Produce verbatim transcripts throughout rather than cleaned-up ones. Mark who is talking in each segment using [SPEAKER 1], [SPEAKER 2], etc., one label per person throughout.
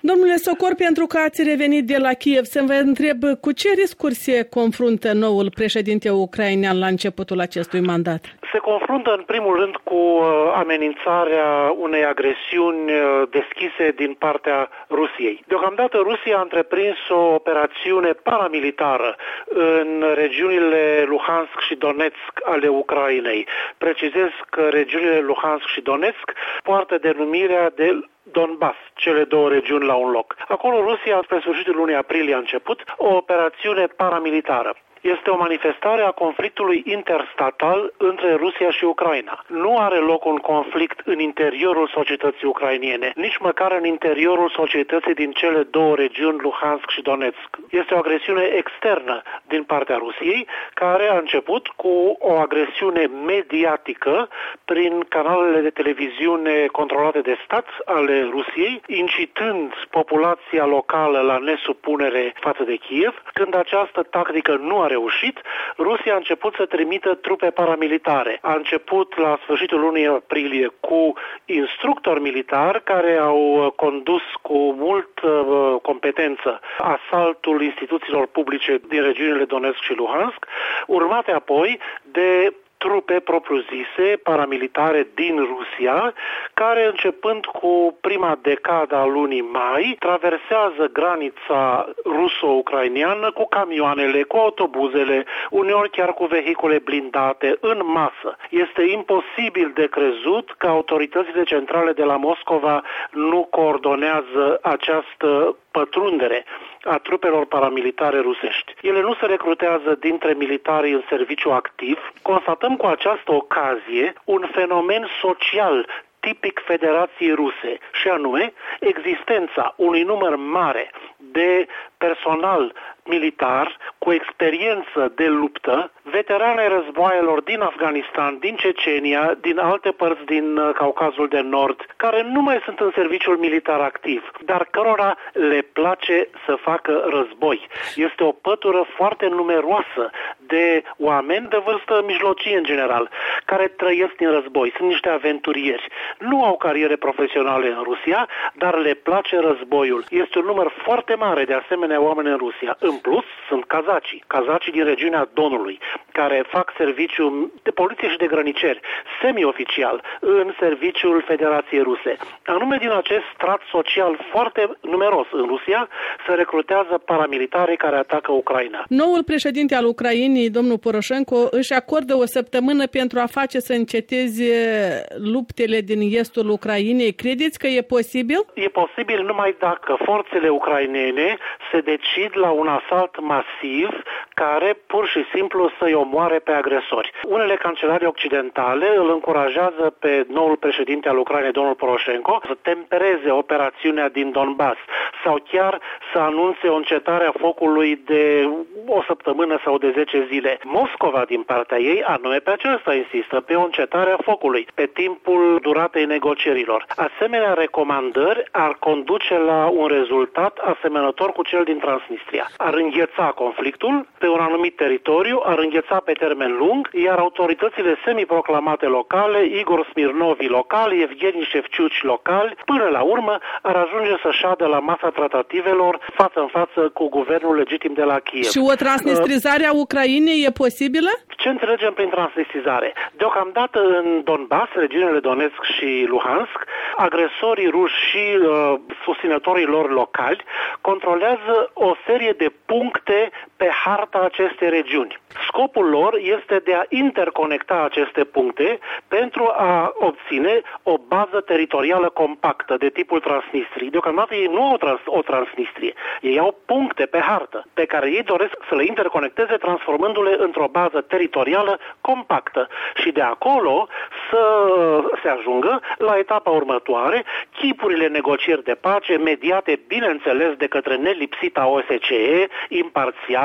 [SPEAKER 1] Domnule Socor, pentru că ați revenit de la Kiev, să vă întreb cu ce riscuri se confruntă noul președinte ucrainean la începutul acestui mandat?
[SPEAKER 2] Se confruntă în primul rând cu amenințarea unei agresiuni deschise din partea Rusiei. Deocamdată Rusia a întreprins o operațiune paramilitară în regiunile Luhansk și Donetsk ale Ucrainei. Precizez că regiunile Luhansk și Donetsk poartă denumirea de Donbass, cele două regiuni la un loc. Acolo Rusia, spre sfârșitul lunii aprilie, a început o operațiune paramilitară. Este o manifestare a conflictului interstatal între Rusia și Ucraina. Nu are loc un conflict în interiorul societății ucrainiene, nici măcar în interiorul societății din cele două regiuni, Luhansk și Donetsk. Este o agresiune externă din partea Rusiei, care a început cu o agresiune mediatică prin canalele de televiziune controlate de stat ale Rusiei, incitând populația locală la nesupunere față de Kiev. Când această tactică nu a reușit, Rusia a început să trimită trupe paramilitare. A început la sfârșitul lunii aprilie cu instructori militari care au condus cu mult uh, competență asaltul instituțiilor publice din regiunile Donetsk și Luhansk, urmate apoi de trupe propriu-zise, paramilitare din Rusia, care începând cu prima decadă a lunii mai, traversează granița ruso-ucraineană cu camioanele, cu autobuzele, uneori chiar cu vehicule blindate, în masă. Este imposibil de crezut că autoritățile centrale de la Moscova nu coordonează această pătrundere a trupelor paramilitare rusești. Ele nu se recrutează dintre militarii în serviciu activ. Constatăm cu această ocazie un fenomen social tipic Federației Ruse, și anume existența unui număr mare de personal militar cu experiență de luptă, veterane războaielor din Afganistan, din Cecenia, din alte părți din Caucazul de Nord, care nu mai sunt în serviciul militar activ, dar cărora le place să facă război. Este o pătură foarte numeroasă de oameni de vârstă mijlocie în general, care trăiesc din război. Sunt niște aventurieri. Nu au cariere profesionale în Rusia, dar le place războiul. Este un număr foarte mare de asemenea oameni în Rusia. În plus, sunt kazacii, kazacii din regiunea Donului, care fac serviciu de poliție și de grăniceri, semi-oficial, în serviciul Federației Ruse. Anume din acest strat social foarte numeros în Rusia, se recrutează paramilitari care atacă Ucraina.
[SPEAKER 1] Noul președinte al Ucrainei, domnul Poroșenko, își acordă o săptămână pentru a face să înceteze luptele din estul Ucrainei. Credeți că e posibil?
[SPEAKER 2] E posibil numai dacă forțele ucrainene se decid la un asalt masiv care pur și simplu să-i omoare pe agresori. Unele cancelarii occidentale îl încurajează pe noul președinte al Ucrainei, domnul Poroșenko, să tempereze operațiunea din Donbass sau chiar să anunțe o încetare a focului de o săptămână sau de zece zile. Moscova, din partea ei, anume pe aceasta insistă, pe o încetare a focului, pe timpul duratei negocierilor. Asemenea recomandări ar conduce la un rezultat asemănător cu cel din Transnistria. Ar îngheța conflictul pe un anumit teritoriu, ar îngheța pe termen lung, iar autoritățile semiproclamate locale, Igor Smirnovi locali, Evgeni Șefciuci locali, până la urmă ar ajunge să șadă la masa tratativelor față în față cu guvernul legitim de la Kiev.
[SPEAKER 1] Și o transnistrizare a Ucrainei e posibilă?
[SPEAKER 2] Ce înțelegem prin transnistrizare? Deocamdată în Donbass, regiunile Donetsk și Luhansk, agresorii ruși și uh, susținătorii lor locali controlează o serie de puncte pe harta acestei regiuni. Scopul lor este de a interconecta aceste puncte pentru a obține o bază teritorială compactă de tipul Transnistrii. Deocamdată ei nu au trans- o Transnistrie. Ei au puncte pe hartă pe care ei doresc să le interconecteze transformându-le într-o bază teritorială compactă și de acolo să se ajungă la etapa următoare, chipurile negocieri de pace mediate, bineînțeles, de către nelipsita O S C E, imparțial,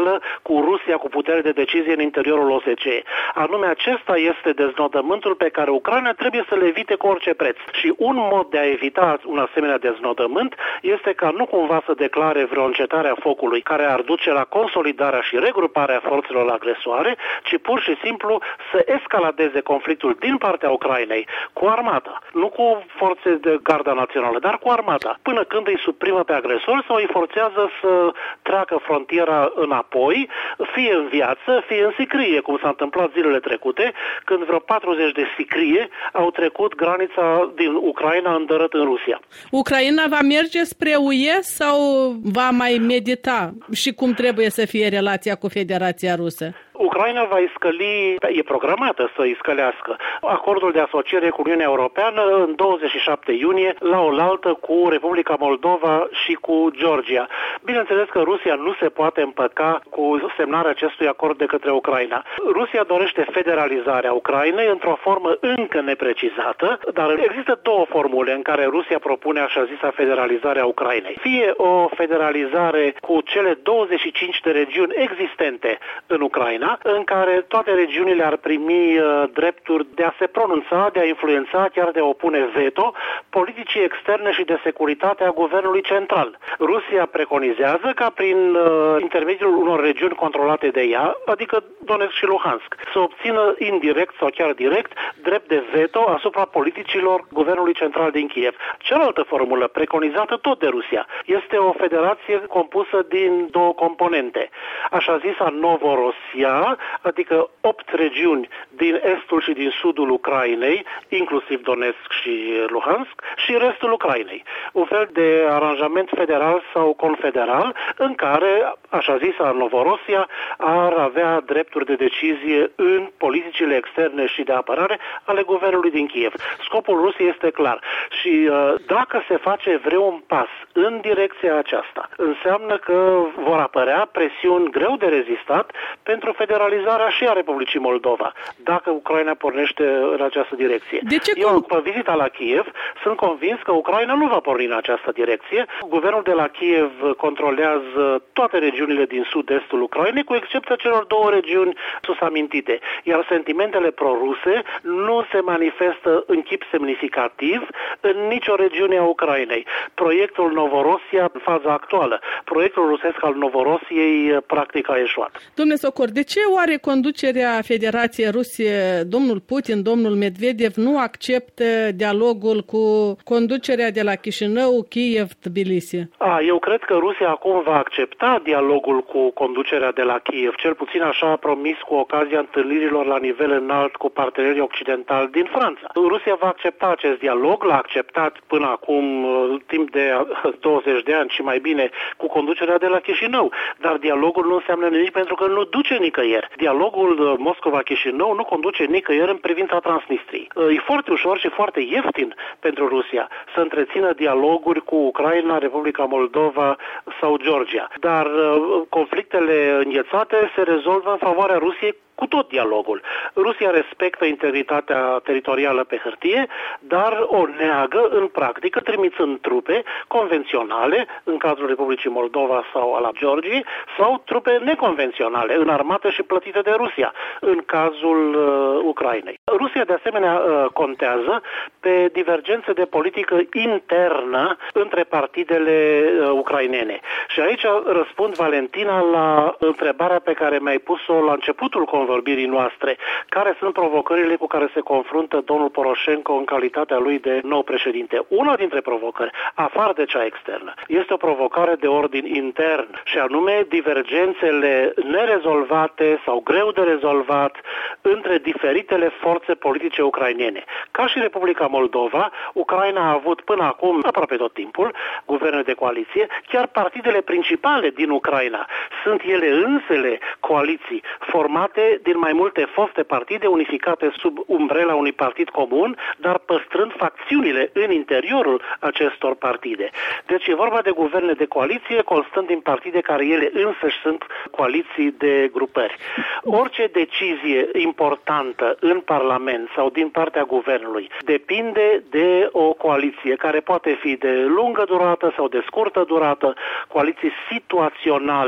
[SPEAKER 2] teritorială cu Rusia cu putere de decizie în interiorul O S C E. Anume, acesta este deznodământul pe care Ucraina trebuie să le evite cu orice preț. Și un mod de a evita un asemenea deznodământ este ca nu cumva să declare vreo încetare a focului care ar duce la consolidarea și regruparea forțelor agresoare, ci pur și simplu să escaladeze conflictul din partea Ucrainei cu armata, nu cu forțe de garda națională, dar cu armata, până când îi suprimă pe agresori sau îi forțează să treacă frontiera înapoi, fie în viață, fie în sicrie, cum s-a întâmplat zilele trecute, când vreo patruzeci de sicrie au trecut granița din Ucraina îndărât în Rusia.
[SPEAKER 1] Ucraina va merge spre U E sau va mai medita și cum trebuie să fie relația cu Federația Rusă?
[SPEAKER 2] Ucraina va iscăli, e programată să iscălească acordul de asociere cu Uniunea Europeană în douăzeci și șapte iunie, la oaltă cu Republica Moldova și cu Georgia. Bineînțeles că Rusia nu se poate împăca cu semnarea acestui acord de către Ucraina. Rusia dorește federalizarea Ucrainei într-o formă încă neprecizată, dar există două formule în care Rusia propune așa zisa federalizare a Ucrainei. Fie o federalizare cu cele douăzeci și cinci de regiuni existente în Ucraina, în care toate regiunile ar primi uh, drepturi de a se pronunța, de a influența, chiar de a opune veto politicii externe și de securitate a guvernului central. Rusia preconizează ca prin uh, intermediul unor regiuni controlate de ea, adică Donetsk și Luhansk, să obțină indirect sau chiar direct drept de veto asupra politicilor guvernului central din Kiev. Cealaltă formulă, preconizată tot de Rusia, este o federație compusă din două componente, așa zisa Novorossia, adică opt regiuni din estul și din sudul Ucrainei, inclusiv Donetsk și Luhansk, și restul Ucrainei. Un fel de aranjament federal sau confederal în care, așa zisa Novorossia, ar avea drepturi de decizie în politicile externe și de apărare ale guvernului din Kiev. Scopul Rusiei este clar și dacă se face vreun pas în direcția aceasta, înseamnă că vor apărea presiuni greu de rezistat pentru federalizarea și a Republicii Moldova, dacă Ucraina pornește în această direcție.
[SPEAKER 1] De ce
[SPEAKER 2] Eu, după vizita la Kiev, sunt convins că Ucraina nu va porni în această direcție. Guvernul de la Kiev controlează toate regiunile din sud-estul Ucrainei, cu excepția celor două regiuni susamintite, iar sentimentele pro-ruse nu se manifestă în chip semnificativ în nicio regiune a Ucrainei. Proiectul Novorossia, în faza actuală, proiectul rusesc al Novorossiei, practic a eșuat.
[SPEAKER 1] Domnule Socor, de ce oare conducerea Federației Rusie, domnul Putin, domnul Medvedev, nu acceptă dialogul cu conducerea de la Chișinău, Kiev, Tbilisi?
[SPEAKER 2] A, eu cred că Rusia acum va accepta dialogul cu conducerea de la Kiev, cel puțin așa a promis cu ocazia întâlnirilor la nivel înalt cu partenerii occidentali din Franța. Rusia va accepta acest dialog, l-a acceptat până acum timp de douăzeci de ani și mai bine cu conducerea de la Chișinău, dar dialogul nu înseamnă nimic pentru că nu duce nicăieri. Dialogul Moscova-Chișinău nu conduce nicăieri în privința Transnistriei. E foarte ușor și foarte ieftin pentru Rusia să întrețină dialoguri cu Ucraina, Republica Moldova sau Georgia. Dar conflictele înghețate se rezolvă în favoarea Rusiei cu tot dialogul. Rusia respectă integritatea teritorială pe hârtie, dar o neagă în practică, trimițând trupe convenționale, în cazul Republicii Moldova sau al Georgiei, sau trupe neconvenționale, înarmate și plătite de Rusia, în cazul uh, Ucrainei. Rusia, de asemenea, uh, contează pe divergențe de politică internă între partidele uh, ucrainene. Și aici răspund, Valentina, la întrebarea pe care mi-ai pus-o la începutul convorbirii noastre. Care sunt provocările cu care se confruntă domnul Poroșenko în calitatea lui de nou președinte? Una dintre provocări, afară de cea externă, este o provocare de ordin intern și anume divergențele nerezolvate sau greu de rezolvat între diferitele forțe politice ucrainene. Ca și Republica Moldova, Ucraina a avut până acum, aproape tot timpul, guverne de coaliție, chiar partidele principale din Ucraina sunt ele însele coaliții formate din mai multe foste partide unificate sub umbrela unui partid comun, dar păstrând facțiunile în interiorul acestor partide. Deci e vorba de guverne de coaliție constând din partide care ele însăși sunt coaliții de grupări. Orice decizie importantă în Parlament sau din partea guvernului depinde de o coaliție care poate fi de lungă durată sau de scurtă durată, coaliții situaționale,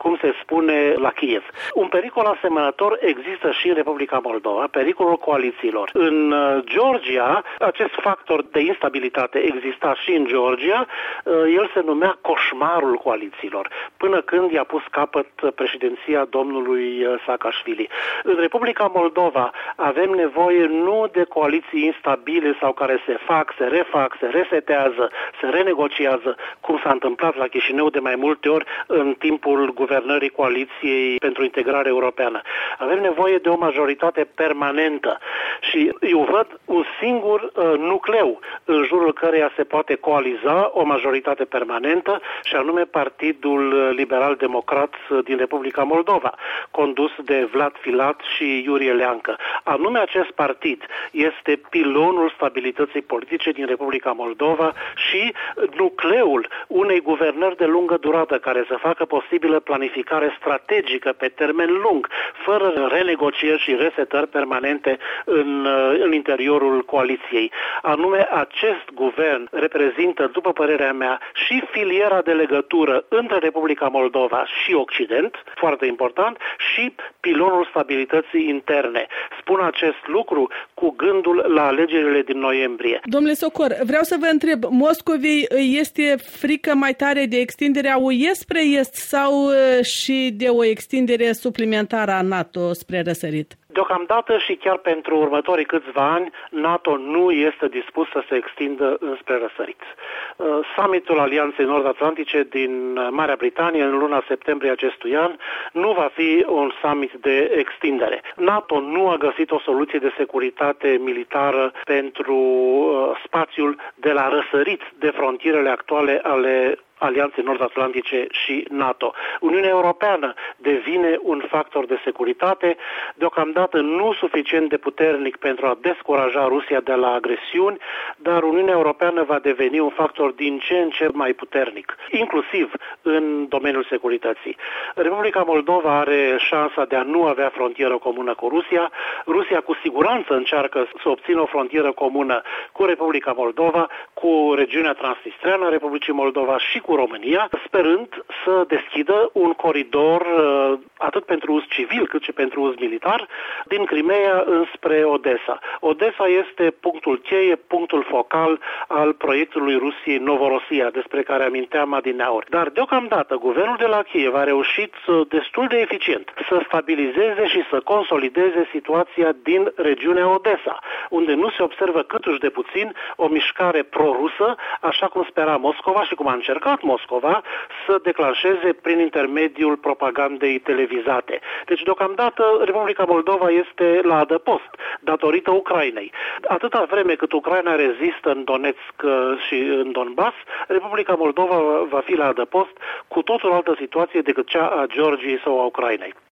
[SPEAKER 2] cum se spune la Kiev. Un pericol asemănător există și în Republica Moldova, pericolul coalițiilor. În Georgia, acest factor de instabilitate exista și în Georgia, el se numea coșmarul coalițiilor, până când i-a pus capăt președinția domnului Saakashvili. În Republica Moldova avem nevoie nu de coaliții instabile sau care se fac, se refac, se resetează, se renegociază, cum s-a întâmplat la Chișinău de mai multe ori în timpul guvernării Coaliției pentru Integrare Europeană. Avem nevoie de o majoritate permanentă și eu văd un singur uh, nucleu în jurul căreia se poate coaliza o majoritate permanentă, și anume Partidul Liberal-Democrat din Republica Moldova, condus de Vlad Filat și Iurie Leancă. Anume acest partid este pilonul stabilității politice din Republica Moldova și nucleul unei guvernări de lungă durată care să facă posibilă planificare strategică pe termen lung, fără renegocieri și resetări permanente în, în interiorul coaliției. Anume, acest guvern reprezintă, după părerea mea, și filiera de legătură între Republica Moldova și Occident, foarte important, și pilonul stabilității interne. Spun acest lucru cu gândul la alegerile din noiembrie.
[SPEAKER 1] Domnule Socor, vreau să vă întreb, Moscovei este frică mai tare de extinderea U E spre Est sau și de o extindere suplimentară a NATO spre răsărit?
[SPEAKER 2] Deocamdată și chiar pentru următorii câțiva ani, NATO nu este dispus să se extindă înspre răsărit. Summitul Alianței Nord-Atlantice din Marea Britanie în luna septembrie acestui an nu va fi un summit de extindere. NATO nu a găsit o soluție de securitate militară pentru spațiul de la răsărit de frontierele actuale ale Alianței Nord-Atlantice și NATO. Uniunea Europeană devine un factor de securitate, deocamdată nu suficient de puternic pentru a descuraja Rusia de la agresiuni, dar Uniunea Europeană va deveni un factor din ce în ce mai puternic, inclusiv în domeniul securității. Republica Moldova are șansa de a nu avea frontieră comună cu Rusia. Rusia cu siguranță încearcă să obțină o frontieră comună cu Republica Moldova, cu regiunea transnistreană a Republicii Moldova și cu România, sperând să deschidă un coridor atât pentru uz civil cât și pentru uz militar din Crimea înspre Odessa. Odessa este punctul cheie, punctul focal al proiectului Rusiei Novorosia, despre care aminteam adineauri. Dar deocamdată guvernul de la Kiev a reușit destul de eficient să stabilizeze și să consolideze situația din regiunea Odessa, unde nu se observă câtuși de puțin o mișcare pro-rusă, așa cum spera Moscova și cum a încercat Moscova să declanșeze prin intermediul propagandei televizate. Deci, deocamdată, Republica Moldova este la adăpost, datorită Ucrainei. Atâta vreme cât Ucraina rezistă în Donetsk și în Donbass, Republica Moldova va fi la adăpost cu totul altă situație decât cea a Georgiei sau a Ucrainei.